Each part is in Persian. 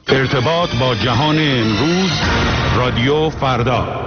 ارتباط با جهان امروز، رادیو فردا.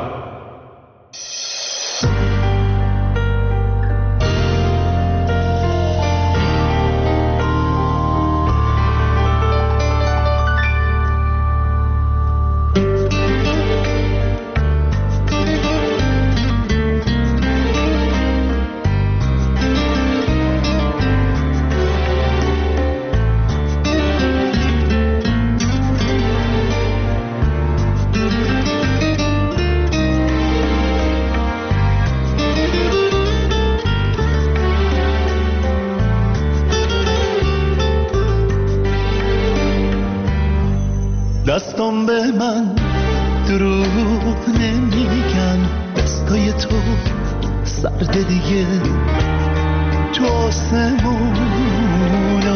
دستم به من دروغ نمیگن، دستای تو سرد دیگه، تو آسمون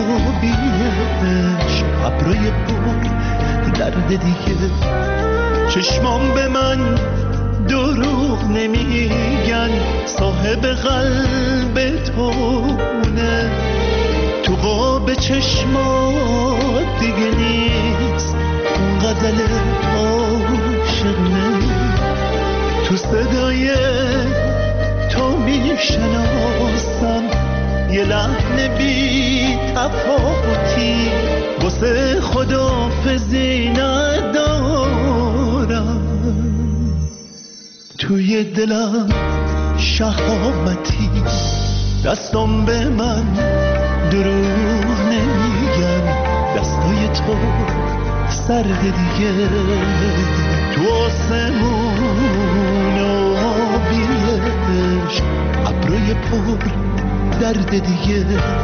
آبیش ابرای پر درد دیگه. چشمام به من دروغ نمیگن، صاحب قلب تونه، تو قاب چشمات دیگه نیست اون غزل عاشقونه. تو صدای تو میشناسم یه لحن بی تفاوتی، واسه خداحافظی ندارم توی دلم شهامتی. دستم به من دروغ نمیگن، دستای تو سرد دیگه، تو آسمون آبیش ابروی پر درد دیگه.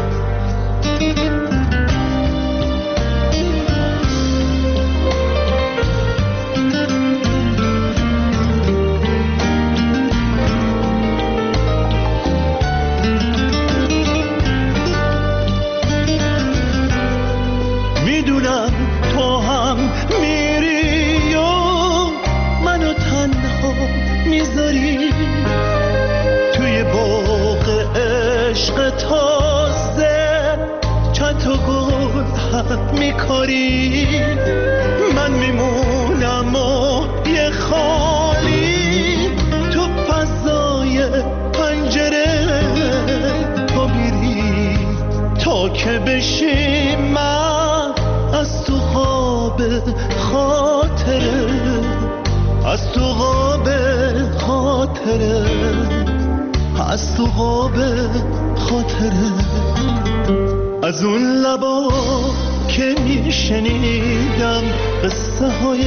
میدونم تو هم میری و منو تنها میذاری توی باغ عشق تازه، چند تا گل هم میکاری. من میمونم و یه خالی تو فضای پنجره، تو میری تا که بشی من از تو خواب خاطره، از تو خواب خاطره، از تو خواب خاطره. از اون لبا که میشنیدم قصه های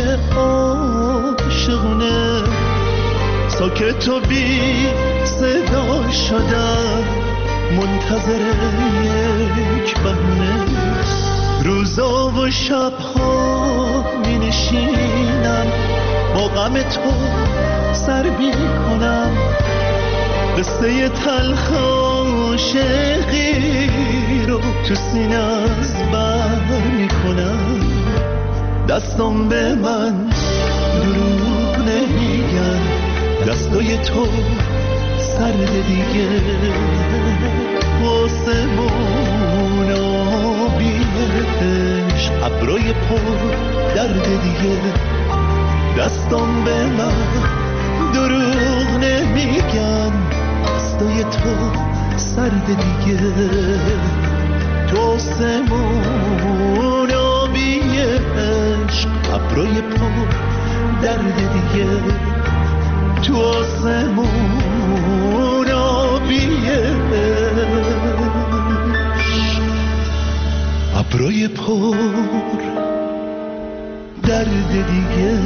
عاشقونه، ساکت و بی صدا شدم منتظر یک بهونه. روزا و شبها می نشینم با غم تو سر بی کنم، قصه تلخ عاشقی رو تو سینه از بر می کنم. دستم به من دروغ نمیگن، دستای تو سرد دیگه، آسمون آبیش ابروی پر درد دیگه. دستم به من دروغ نمیگن، دستای تو سرد دیگه، تو آسمون آبیش ابروی پر درد دیگه، تو آسمون آبیش ابروی پر درد دیگه.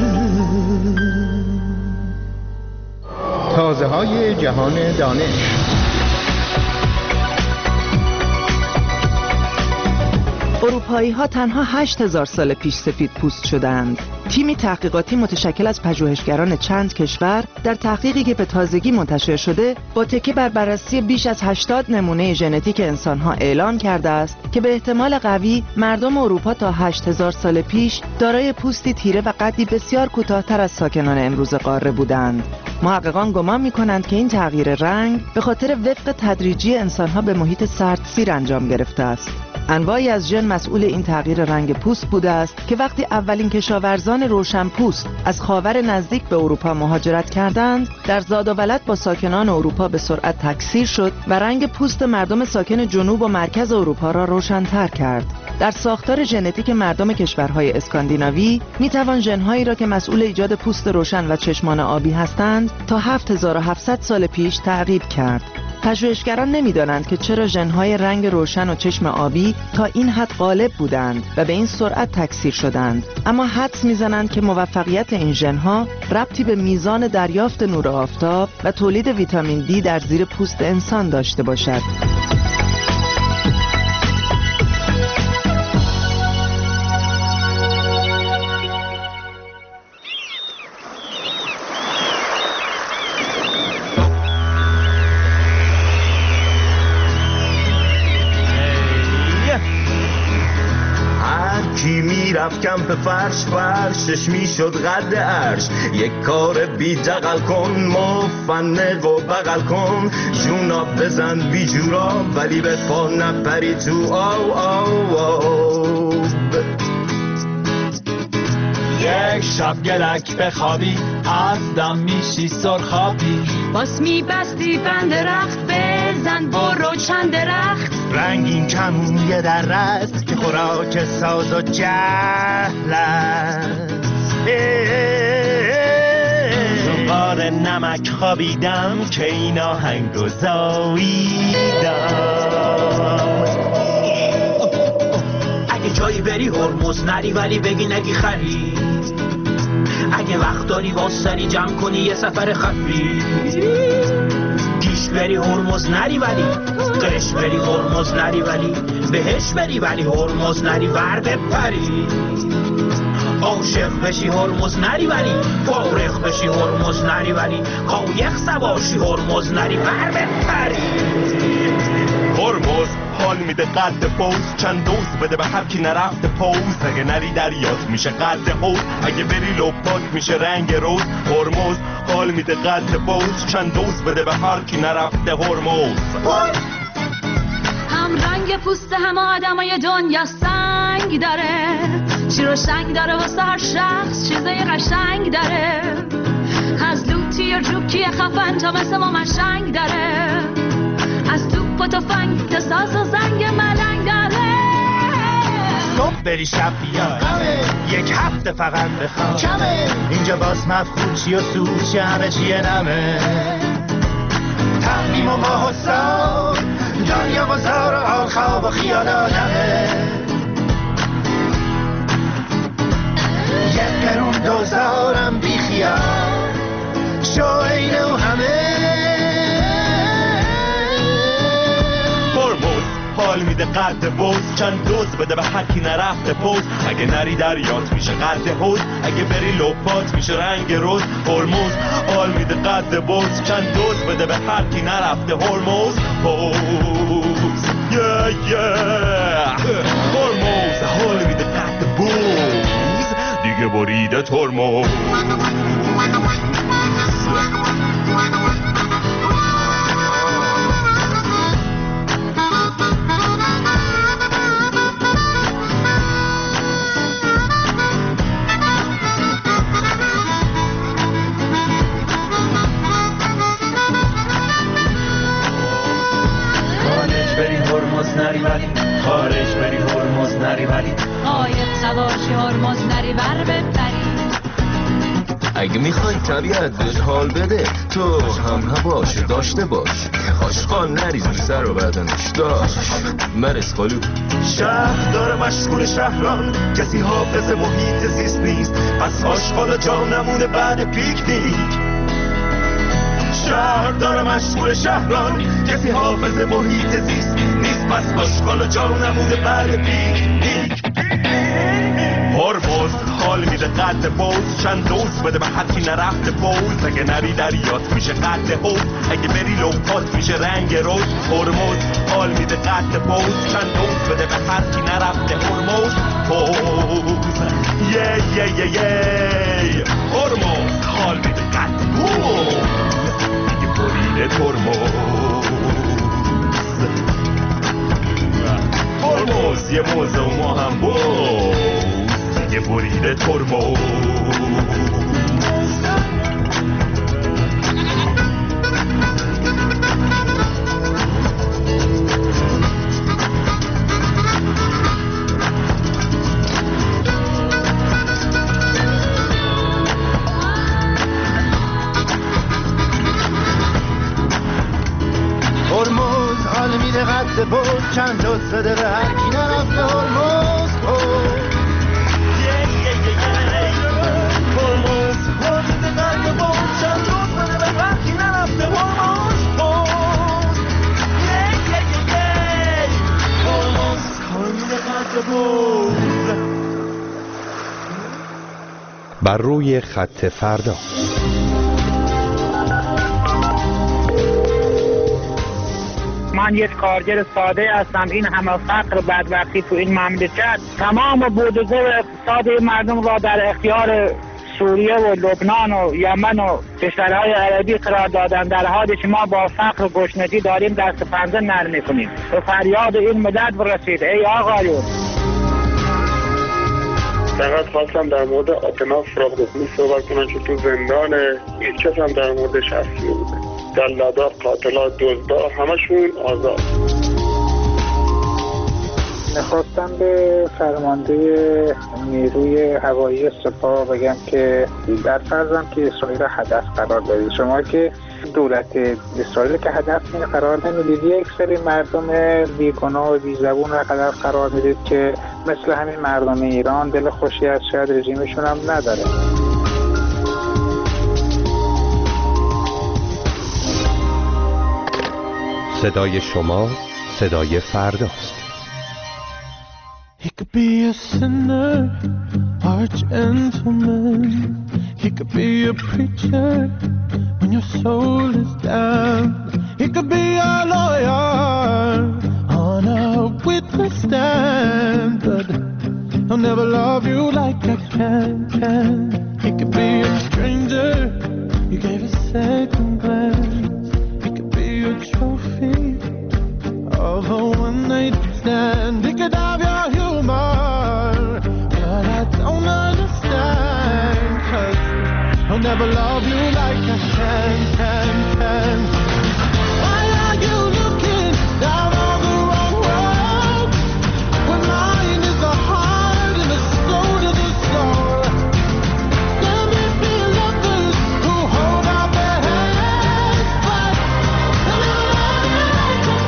تازه های جهان دانش. اروپایی‌ها تنها 8000 سال پیش سفید پوست شدند. تیمی تحقیقاتی متشکل از پژوهشگران چند کشور در تحقیقی که به تازگی منتشر شده با تکیه بر بررسی بیش از 80 نمونه ژنتیک انسان‌ها اعلام کرده است که به احتمال قوی مردم اروپا تا 8000 سال پیش دارای پوستی تیره و قدی بسیار کوتاه‌تر از ساکنان امروز قاره بودند. محققان گمان می‌کنند که این تغییر رنگ به خاطر وفق تدریجی انسان‌ها به محیط سردسیر انجام گرفته است. انواعی از ژن مسئول این تغییر رنگ پوست بوده است که وقتی اولین کشاورزان روشن پوست از خاور نزدیک به اروپا مهاجرت کردند، در زاد و ولد با ساکنان اروپا به سرعت تکثیر شد و رنگ پوست مردم ساکن جنوب و مرکز اروپا را روشن‌تر کرد. در ساختار ژنتیک مردم کشورهای اسکاندیناوی میتوان ژن‌هایی را که مسئول ایجاد پوست روشن و چشمان آبی هستند تا 7700 سال پیش تعقیب کرد. پژوهشگران نمی‌دانند که چرا ژن‌های رنگ روشن و چشم آبی تا این حد غالب بودند و به این سرعت تکثیر شدند، اما حدس می‌زنند که موفقیت این ژن‌ها ربطی به میزان دریافت نور آفتاب و تولید ویتامین دی در زیر پوست انسان داشته باشد. رفت کمپ فرشش میشد قد عرش. یک کار بی دقل کن، مفنق و بغل کن، جونا بزن بی جورا ولی به پا نپری تو یک شب گلک بخوابی از دم میشی سرخابی، باس میبستی بند رخت، بزن برو چند درخت. رنگین کمون یه در است که خوراک ساز و جهل است. تو قار نمک خوابیدم که این آهنگ رو زاییدم. اگه جایی بری هرمز نری ولی بگی نگی خری، اگه وقت داری واسری جمع کنی یه سفر خفی. گیش بری هرمز نری ولی قش بری هرمز نری ولی بهش بری ولی هرمز نری ور بپری. عاشق بشی هرمز نری ولی فارغ بشی هرمز نری ولی قایق سواشی هرمز نری ور بپری. هرمز حال میده قد پوز، چند دوز بده به هر کی نرفته پوز. اگه نری دریات میشه قد حوض، اگه بری لپات میشه رنگ روز. هرمز حال میده قد پوز، چند دوز بده به هر کی نرفته هرمز. هم رنگ پوست همه آدمای دنیا سنگ داره، شیر و شنگ داره واسه هر شخص چیزای قشنگ داره. از لوتی یا جوکی خفن تا مثل ما مشنگ داره، از توپ و تفنگ تا ساز و زنگ ملنگ داره. صبح بری شب بیای یک هفته فقط بخواب کمه، اینجا باز مفهوم چی و سوچی همه چیه نمه. تقویم و ماه و سال دنیا و زار و حال خواب و خیال آدمه. یک قرون دوزارم بی خیال شو اینو همه. حال میده قد بوز، چند دوز بده به هر کی نرفته پوز. اگه نری دریات میشه قد حوض، اگه بری لپات میشه رنگ روز. هرمز حال میده قد بوز، چند دوز بده به هر کی نرفته هرمز. هرمز حال میده قد بوز، دیگه بریده هرمز. خارج بری هرمز نری ولی قایق سواشی هرمز نری ور بپری. اگه میخوای طبیعت بهت حال بده تو هم باش داشته باش. آشقان نریز رو سر و بدنش داشت مرس خالو. شهر داره مشغول شهران، کسی حافظ محیط زیست نیست، پس آشغال و جا نمونه بعد پیکنیک. شهر داره مشغول شهران، کسی حافظ محیط زیست نیست، پس آشغال و جا نمونه بعد پیکنیک. هرمز حال میده قد بوز، چند دوز بده به هر کی نرفته پوز. اگه نری دریات میشه قد حوض، اگه بری لپات میشه رنگ روز. هرمز حال میده قد بوز، چند دوز بده به هر کی نرفته هرمز. هرمز حال میده قد بوز، دیگه بریده هرمز. هرمز یه موزه و ما هم یه برید ترمز. هرمز حال میده قد بود چند جز بده به هر کی نرفته هرمز هرمز حال میده قد بود چند جز بده به هر کی نرفته هرمز هرمز حال میده قد بود. بر روی خط فردا. من یک کارگر ساده هستم. این همه فقر و بدبختی تو این مملکت تمام بود و زور اقتصاد مردم را در اختیار سوریه و لبنان و یمن و کشورهای عربی قرار دادن، در حالی که ما با فقر و گشنگی داریم دست پنجه نرم می‌کنیم. به فریاد این ملت برسید ای آقایون. فقط خواستم در مورد آتناف فراغدومی صحبت کنم که تو زندانه، هیچ کس هم در موردش حرف نمی‌زنه. جلادها، قاتلات، دزدا همشون آزاد. میخواستم به فرمانده نیروی هوایی سپاه بگم که در فرضم که اسرائیل هدف قرار دارید، شما که دولت اسرائیل که هدف قرار نمیدید، یک سری مردم بیگناه و بیزبون رو هدف قرار میدید که مثل همین مردم ایران دل خوشی از شاید رژیمشون هم نداره. صدای شما صدای فرداست. He could be a sinner or a gentleman. He could be a preacher when your soul is down. He could be a lawyer on a witness stand, but I'll never love you like I can. He could be a stranger you gave a second glance. He could be a trophy of a one-night stand. He could have your humor, but I don't understand, 'cause I'll never love you like I can. Why are you looking down on the wrong road when mine is the heart and the soul to the soul? There may be lovers who hold out their hands, but I'll never love you like I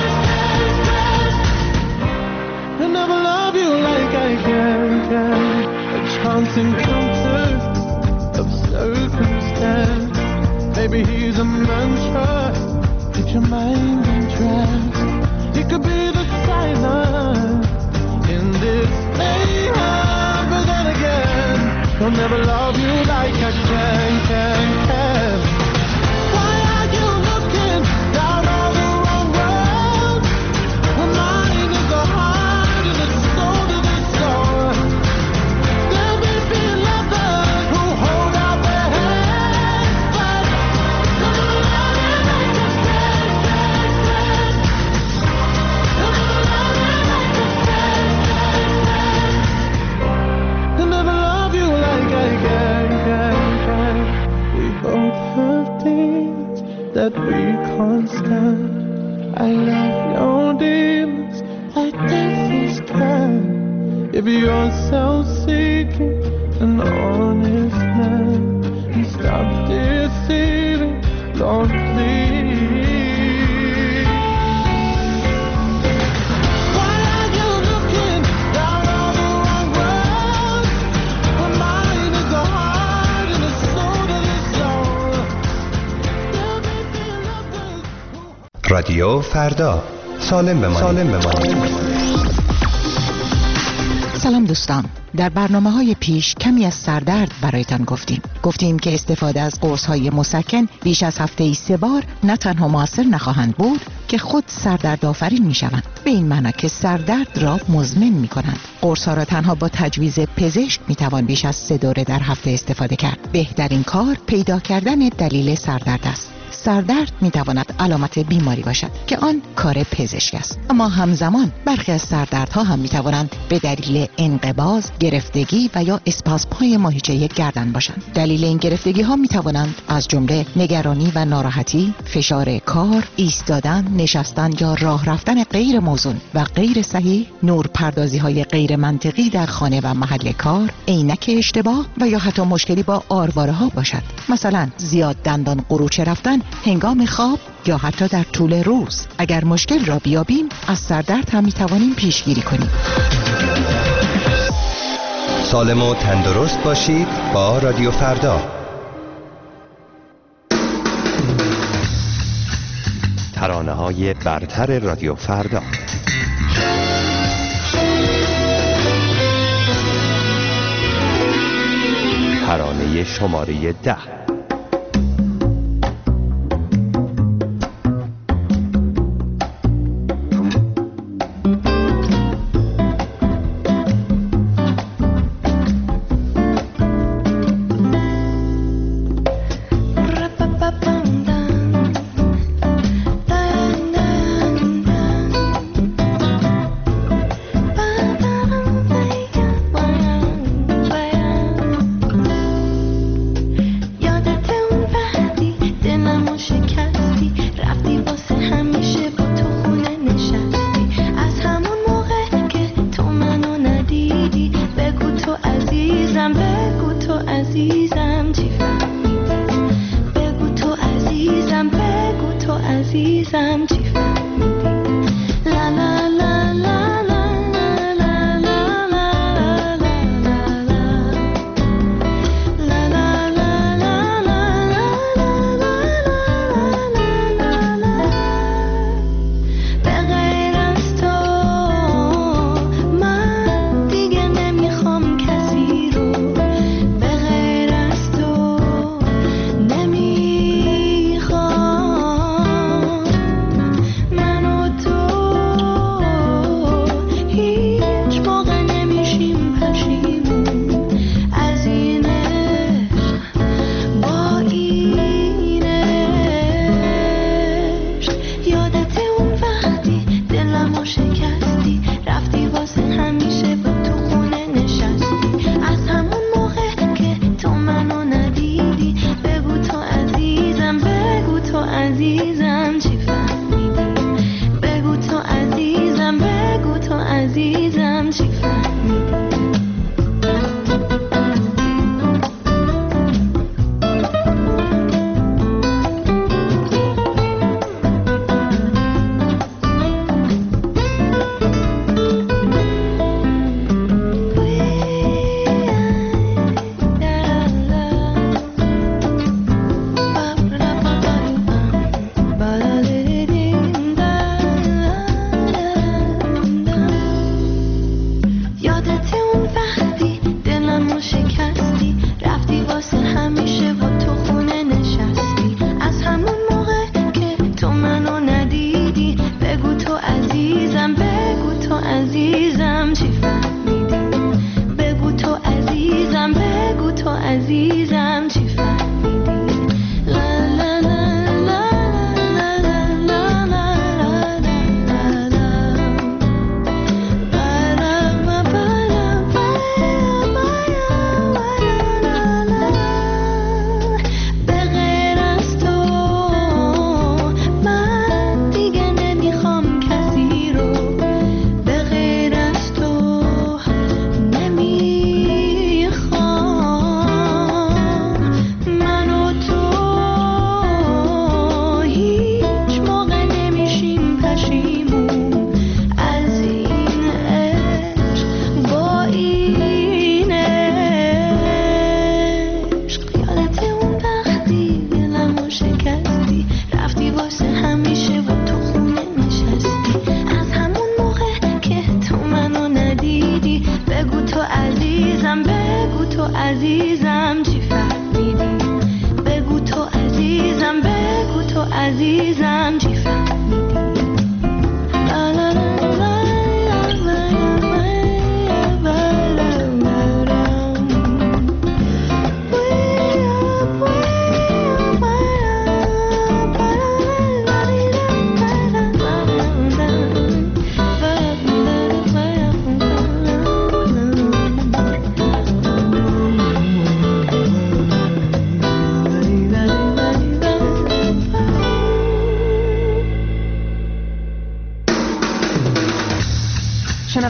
can. I'll never love you like I can. A chance encounter of circumstance. Maybe he's a mantra, get your mind in trance. He could be the silence in this mayhem, but then again, I'll never love you like I can. Why are you looking down on the wrong road when mine is the heart and the soul to the soul? There may be lovers who hold out their hands, but I'll never love you like I can. I'll never love you like I can. I'll never love you like I can. We both have things that we can't stand. I love your demons like devils can. If you're self-seeking, an honest man, and stop deceiving, Lord, please. Why are you looking down on the wrong road when mine is the heart and the soul to the soul? There may be lovers who... رادیو فردا. سالم بمانید. سلام دوستان، در برنامه‌های پیش کمی از سردرد برایتان گفتیم که استفاده از قرص‌های مسکن بیش از هفته‌ای 3 بار نه تنها مؤثر نخواهند بود که خود سردرد آفرین می‌شوند، به این معنی که سردرد را مزمن می‌کنند. قرص‌ها را تنها با تجویز پزشک می‌توان بیش از 3 دوره در هفته استفاده کرد. بهترین کار پیدا کردن دلیل سردرد است. سردرد میتواند علامت بیماری باشد که آن کار پزشک است، اما همزمان برخی از سردردها هم میتوانند به دلیل انقباض، گرفتگی و یا اسپاسم‌های ماهیچه گردن باشند. دلیل این گرفتگی ها میتوانند از جمله نگرانی و ناراحتی، فشار کار، ایستادن، نشستن یا راه رفتن غیر موزون و غیر صحیح، نورپردازی های غیر منطقی در خانه و محل کار، عینک اشتباه و یا حتی مشکلی با آرواره ها باشد. مثلا زیاد دندان قروچه رفتن هنگام خواب یا حتی در طول روز. اگر مشکل را بیابیم از سردرد هم میتوانیم پیشگیری کنیم. سالم و تندرست باشید با رادیو فردا. ترانه‌های برتر رادیو فردا. ترانه شماره 10.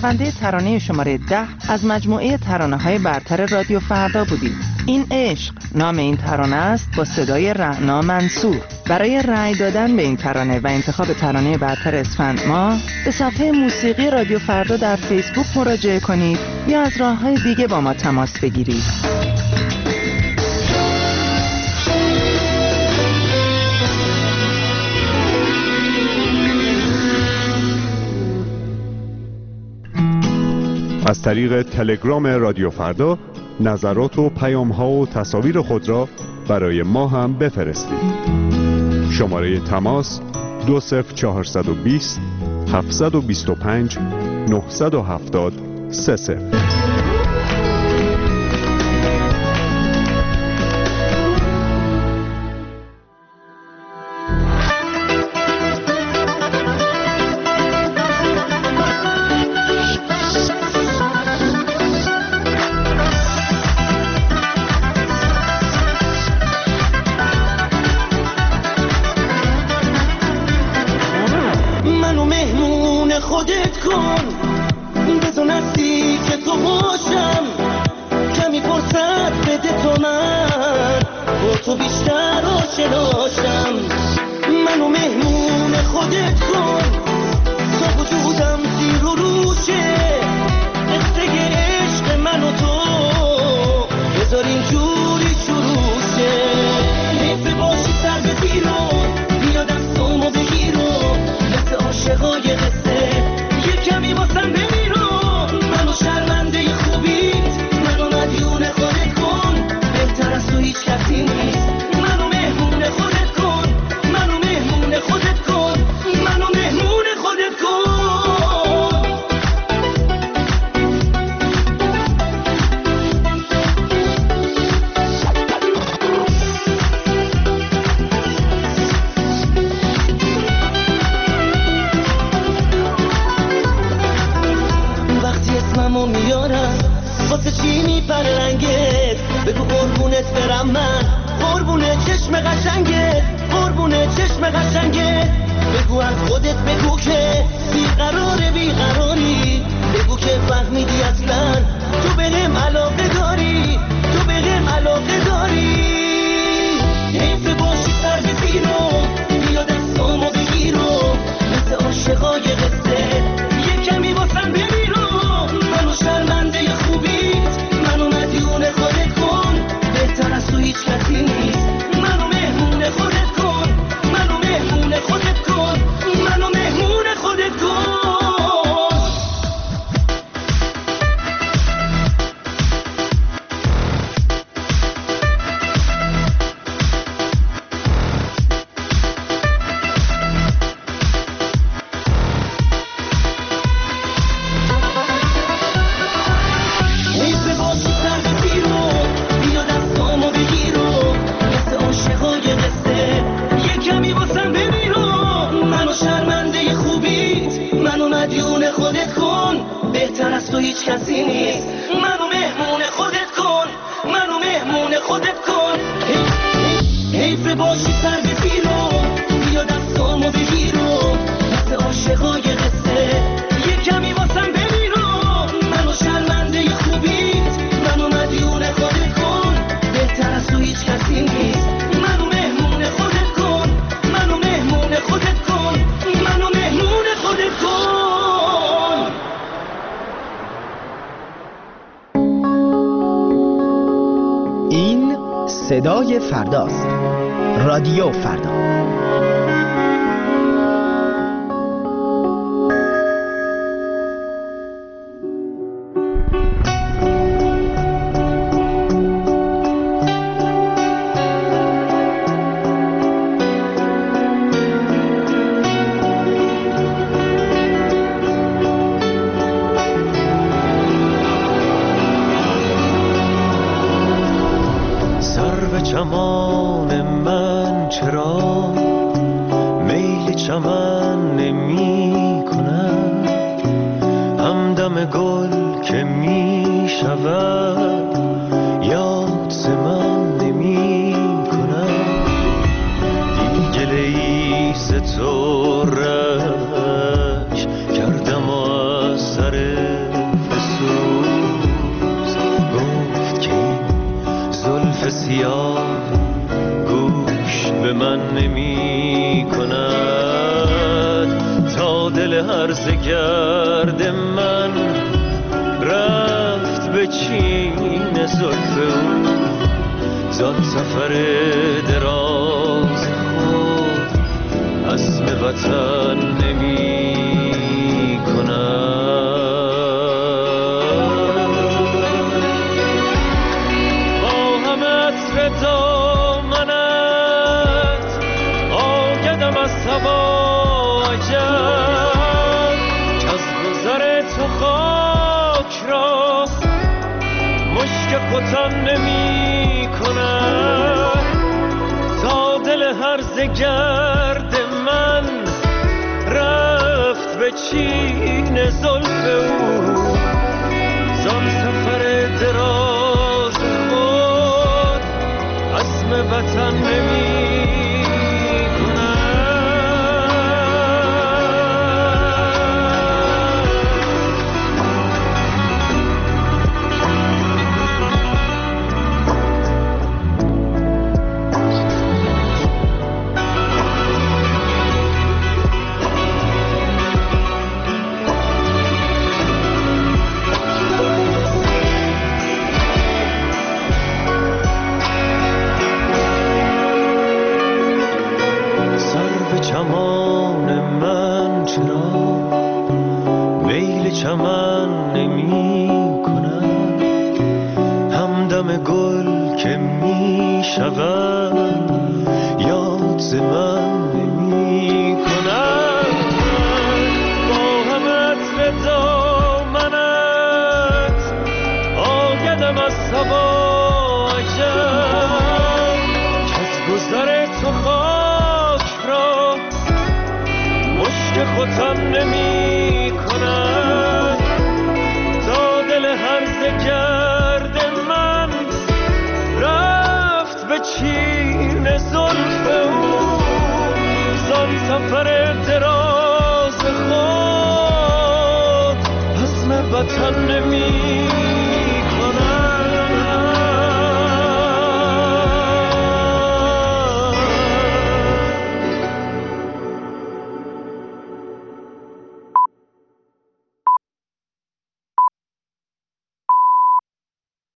شنونده ترانه شماره 10 از مجموعه ترانه‌های برتر رادیو فردا بودید. این عشق نام این ترانه است با صدای رعنا منصور. برای رأی دادن به این ترانه و انتخاب ترانه برتر اسفند ماه به صفحه موسیقی رادیو فردا در فیسبوک مراجعه کنید یا از راه‌های دیگه با ما تماس بگیرید. از طریق تلگرام رادیو فردا نظرات و پیام‌ها و تصاویر خود را برای ما هم بفرستید. شماره تماس 20420 725 970 30. صدای فرداست. رادیو فردا. چمان من چرا میل چمن نمی کند، همدم گل که می شود یاد ز من نمی کند. گله ای ز تو رنج کردم و از سر سیاه گوش به من نمی کند، تا دل هرزه گرد من رفت به چین زلف او، زان سفر دراز خود عزم وطن نمی کند. با همه عطر دامنت آگدم از هوا عجب، که از گذر تو خاک را مشک ختن نمی کند، تا دل هرزه گرد من رفت به چین زلف او، زان سفر دراز خود عزم وطن نمی چمن نمی کنم، همدم گل که می شود یاد ز من نمی کنم. با همه عطر دامنت آگدم از هوا عجب، که از گذر تو خاک را مشک ختن نمی